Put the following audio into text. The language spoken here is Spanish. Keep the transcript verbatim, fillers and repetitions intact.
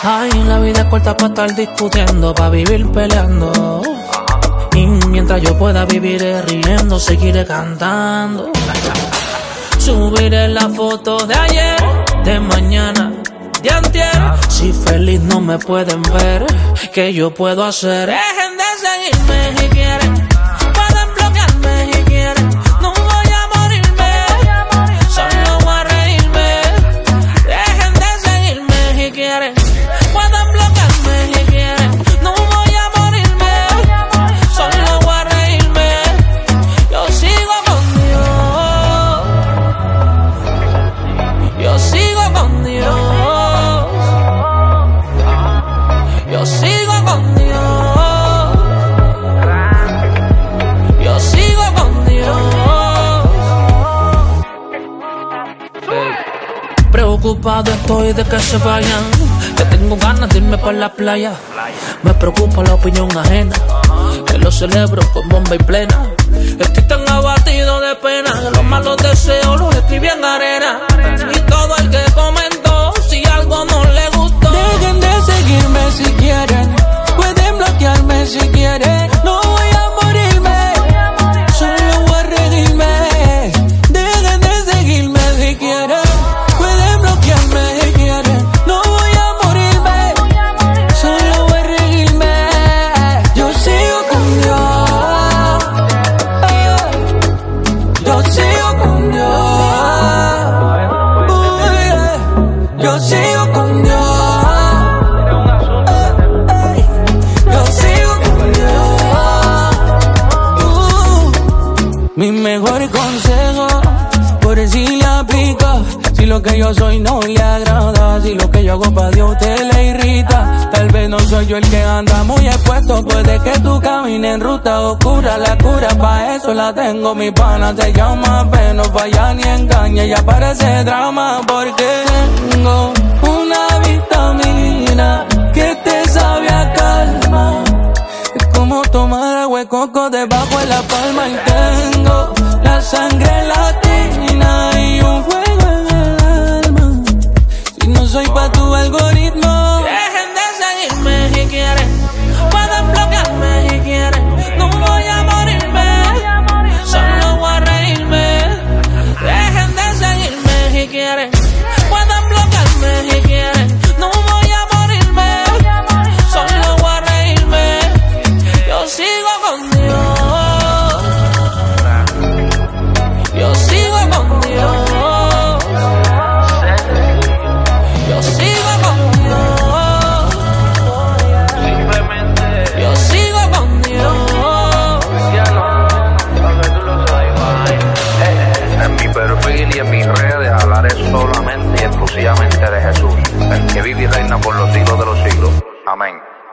Ay, la vida es corta para estar discutiendo, para vivir peleando. Y mientras yo pueda vivir riendo, seguiré cantando. Subiré la foto de ayer, de mañana, de antier. Si feliz no me pueden ver, ¿qué yo puedo hacer? Dejen de seguirme si quieren, pueden bloquearme si quieren. No voy a morirme, solo voy a reírme. Dejen de seguirme si quieren, pueden bloquearme si quieren. No voy a morirme, solo voy a reírme. Yo sigo con Dios, yo sigo con Dios, yo sigo con Dios, yo sigo con Dios. Hey. Preocupado estoy de que se vayan, que tengo ganas de irme para la playa. Me preocupa la opinión ajena, que lo celebro con bomba y plena. Estoy tan abatido de pena, que los malos deseos los escribí en arena. Y todo el que comentó, si algo no le gustó, dejen de seguirme si quieren, pueden bloquearme si quieren. No voy a morirme, solo voy a reírme. Dejen de seguirme si quieren, pueden bloquearme si quieren. No voy a morirme, solo voy a reírme. Yo sigo con Dios, yo sigo con Dios, uy, yeah. Yo sigo con Dios. Mi mejor consejo, por si le aplica. Si lo que yo soy no le agrada, si lo que yo hago pa' Dios te le irrita. Tal vez no soy yo el que anda muy expuesto, puede que tú camines en ruta oscura. La cura pa' eso la tengo, mi pana se llama fe. No falla ni engaña, ya parece drama. Porque tengo una vitamina que te sabe a calma. Es como tomar agua de coco debajo de la palma. Y tengo la sangre latina y un fuego en el alma. Si no soy pa' tu algoritmo, dejen de seguirme si quieren, pueden bloquearme si quieren. No voy a morirme, solo voy a reírme. Dejen de seguirme si quieren, pueden bloquearme si quieren. No voy a morirme, solo voy a reírme. Yo sigo con Dios, yo sigo con Dios, yo sigo con Dios, yo sigo con Dios. En mi perfil y en mis redes hablaré solamente y exclusivamente de Jesús, el que vive y reina por los siglos de los siglos. Amén.